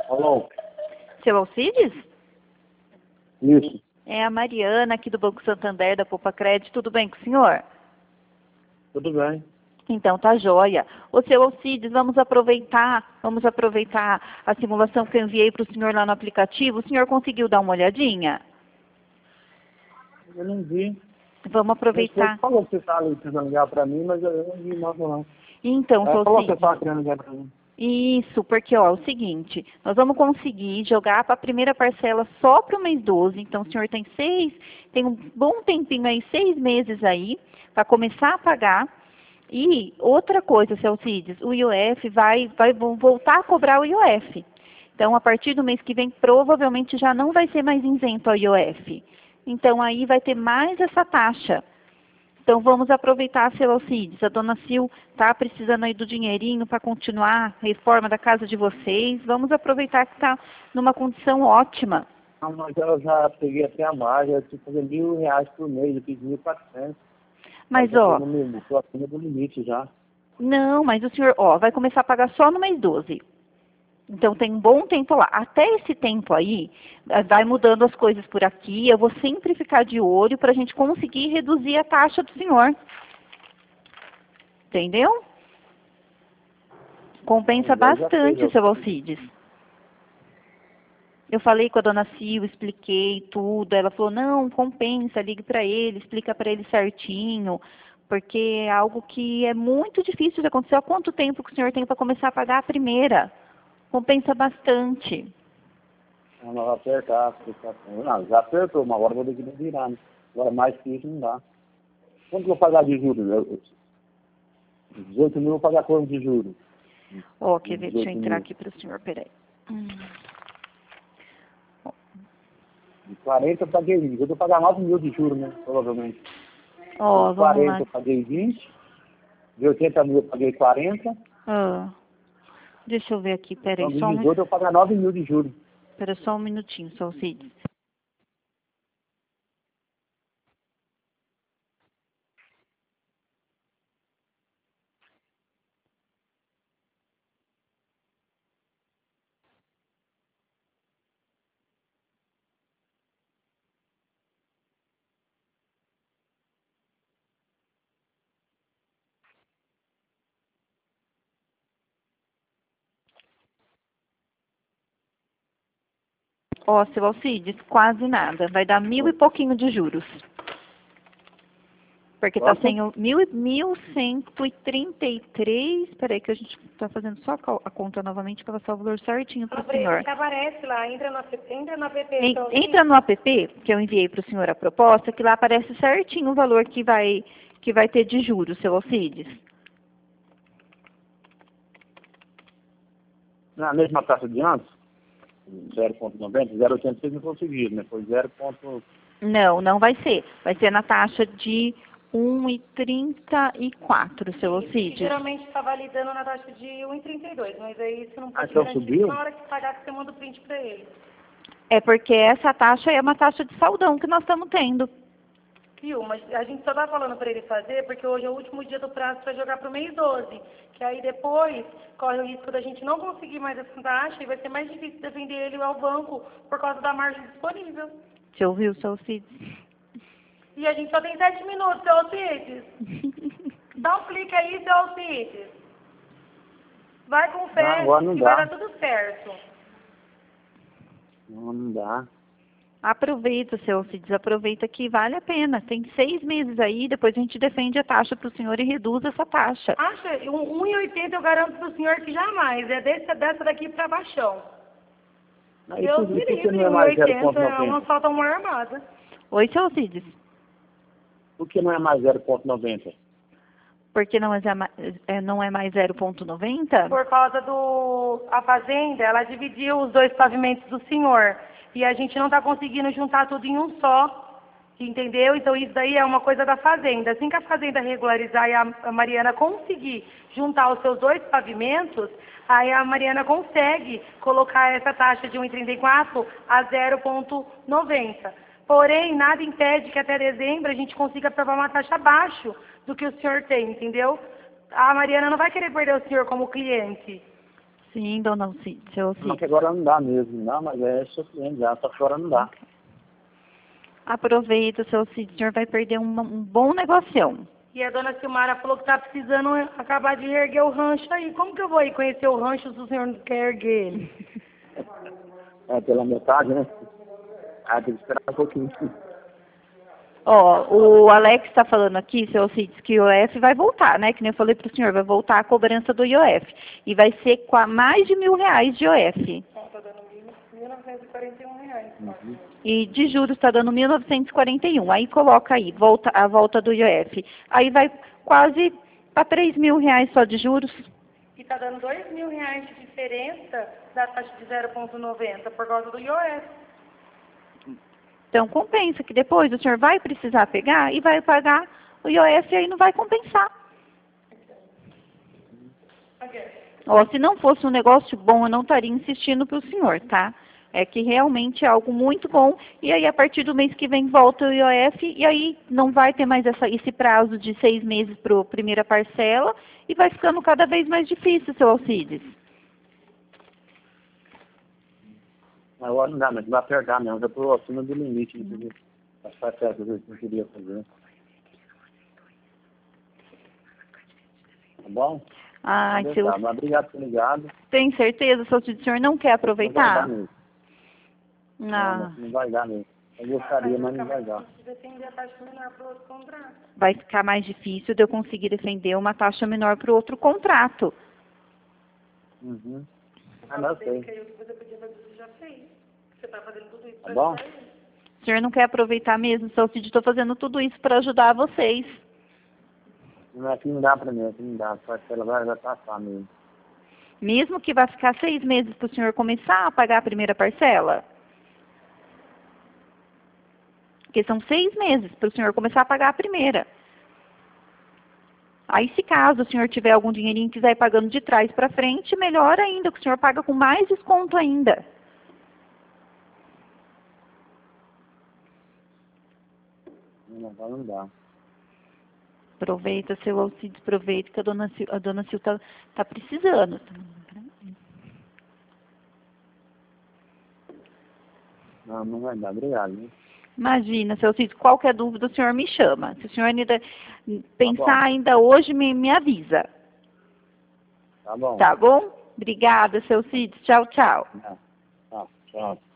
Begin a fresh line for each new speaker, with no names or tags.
Alô?
Seu Alcides?
Isso.
É a Mariana aqui do Banco Santander, da Poupa Crédito. Tudo bem com o senhor?
Tudo bem.
Então tá joia. Ô seu Alcides, vamos aproveitar a simulação que eu enviei para o senhor lá no aplicativo. O senhor conseguiu dar uma olhadinha?
Eu não vi.
Vamos aproveitar.
Você falou que você está precisando ligar para mim, mas eu não vi nada não.
Então, seu
Falou que você
Alcides.
estava querendo ligar para mim.
Isso, porque ó, é o seguinte, nós vamos conseguir jogar para a primeira parcela só para o mês 12, então o senhor tem um bom tempinho aí, 6 meses aí, para começar a pagar. E outra coisa, seu Alcides, o IOF vai voltar a cobrar o IOF. Então, a partir do mês que vem, provavelmente já não vai ser mais isento ao IOF. Então, aí vai ter mais essa taxa. Então, vamos aproveitar, seu Alcides. A dona Sil está precisando aí do dinheirinho para continuar a reforma da casa de vocês. Vamos aproveitar que está numa condição ótima.
Não, mas eu já peguei até a margem, eu tive que fazer R$1.000 por mês, eu fiz 1.400.
Mas, ó...
Estou acima do limite já.
Não, mas o senhor, ó, vai começar a pagar só no mês 12. Então, tem um bom tempo lá. Até esse tempo aí, vai mudando as coisas por aqui. Eu vou sempre ficar de olho para a gente conseguir reduzir a taxa do senhor. Entendeu? Compensa bastante, seu Alcides. Eu falei com a dona Sil, expliquei tudo. Ela falou, não, compensa, ligue para ele, explica para ele certinho. Porque é algo que é muito difícil de acontecer. Há quanto tempo que o senhor tem para começar a pagar a primeira? Compensa bastante.
Não, vai apertar. Não, já apertou, uma hora eu vou ter que me virar, né? Agora mais que isso não dá. Quanto que eu vou pagar de juros? 18 mil eu vou pagar quanto de juros?
Ó, quer ver? Deixa eu entrar aqui para o senhor, peraí.
De 40 eu paguei 20. Eu vou pagar 9 mil de juros, né? Provavelmente.
Ó,
de 40
lá.
Eu paguei 20. De 80 mil eu paguei 40.
Ah, deixa eu ver aqui, peraí.
Então, de 18 eu vou pagar 9 mil de juros.
Espera só um minutinho, seu Alcides. Ó, seu Alcides, quase nada. Vai dar 1.000 e pouquinho de juros. Porque está sem o 1.133. Peraí que a gente está fazendo só a conta novamente para passar o valor certinho para o senhor.
Aparece lá, entra no app.
Entra no app, que eu enviei para o senhor a proposta, que lá aparece certinho o valor que vai ter de juros, seu Alcides.
Na mesma taxa de antes? 0,90, 0,80 vocês não conseguiram, né? Foi 0.
Não, não vai ser. Vai ser na taxa de 1,34, seu Alcides.
Geralmente está validando na taxa de 1,32, mas aí isso não pode
então
garantir
subiu?
na hora que pagar que você manda o print para ele.
É porque essa taxa é uma taxa de saldão que nós estamos tendo.
Viu? Mas a gente só tá falando para ele fazer porque hoje é o último dia do prazo para jogar para o mês 12. Que aí depois corre o risco da gente não conseguir mais essa taxa e vai ser mais difícil defender ele ao banco por causa da margem disponível.
Você ouviu, seu Alcides?
E a gente só tem 7 minutos, seu Alcides. Dá um clique aí, seu Alcides. Vai com fé
Não, não
que
dá.
vai dar tudo certo.
Não dá.
Aproveita, seu Alcides, aproveita que vale a pena. Tem 6 meses aí, depois a gente defende a taxa para o senhor e reduz essa taxa.
Acha? 1,80 eu garanto para o senhor que jamais. É dessa daqui para baixão. Deus me livre,
não é mais
1,80 é
0,90?
uma falta uma armada.
Oi, seu Alcides.
Por que não é mais 0,90?
Porque não é mais 0,90?
Por causa a fazenda, ela dividiu os 2 pavimentos do senhor. E a gente não está conseguindo juntar tudo em um só. Entendeu? Então isso daí é uma coisa da fazenda. Assim que a fazenda regularizar e a Mariana conseguir juntar os seus 2 pavimentos, aí a Mariana consegue colocar essa taxa de 1,34 a 0,90. Porém, nada impede que até dezembro a gente consiga aprovar uma taxa abaixo do que o senhor tem, entendeu? A Mariana não vai querer perder o senhor como cliente.
Sim, dona Alcides, seu
Mas que
Alcides.
agora não dá mesmo, não, mas é suficiente já, só que agora não dá.
Aproveita, seu Alcides, o senhor vai perder um bom negocião.
E a dona Silmara falou que tá precisando acabar de erguer o rancho aí. Como que eu vou ir conhecer o rancho se o senhor não quer erguer ele?
É pela metade, né? Ah, tem que esperar um pouquinho.
Ó, o Alex está falando aqui, seu Alcides, que o IOF vai voltar, né? Que nem eu falei para o senhor, vai voltar a cobrança do IOF. E vai ser com mais de R$ 1.000 de IOF.
Tá dando R$ 1.941.
E de juros está dando 1.941. Aí coloca aí, a volta do IOF. Aí vai quase para R$ 3.000 só de juros.
E tá dando R$ 2.000 de diferença da taxa de 0,90 por causa do IOF.
Então compensa, que depois o senhor vai precisar pegar e vai pagar o IOF e aí não vai compensar. Ó, se não fosse um negócio bom, eu não estaria insistindo para o senhor, tá? É que realmente é algo muito bom. E aí, a partir do mês que vem, volta o IOF. E aí, não vai ter mais esse prazo de 6 meses para a primeira parcela. E vai ficando cada vez mais difícil, seu Alcides.
Agora não dá, mas não vai apertar não, já estou acima do limite, entendeu? As parcelas que eu queria fazer. Tá bom?
Ai,
Então,
seu...
tá, mas obrigado por ter ligado.
Tem certeza, seu Alcides, o senhor não quer aproveitar?
Não vai dar mesmo.
Ah.
Não vai dar mesmo. Eu gostaria, mas não vai dar.
Vai ficar mais difícil de eu conseguir defender uma taxa menor para o outro contrato.
Uhum. Ah, não sei.
Você tá fazendo tudo isso
Tá bom?
O senhor não quer aproveitar mesmo, seu Alcides? Estou fazendo tudo isso para ajudar vocês.
Não, aqui não dá pra mim, aqui não dá. A parcela vai passar mesmo.
Mesmo que vai ficar 6 meses para o senhor começar a pagar a primeira parcela? Porque são 6 meses para o senhor começar a pagar a primeira. Aí, se caso o senhor tiver algum dinheirinho e quiser ir pagando de trás para frente, melhor ainda, que o senhor paga com mais desconto ainda.
Não dá.
Aproveita, seu Alcides, aproveita que a dona Sil tá precisando.
Não vai dar. Obrigado. Né?
Imagina, seu Alcides, qualquer dúvida o senhor me chama. Se o senhor ainda pensar ainda hoje, me avisa.
Tá bom.
Tá bom? Obrigada, seu Alcides. Tchau, tchau.
Tchau.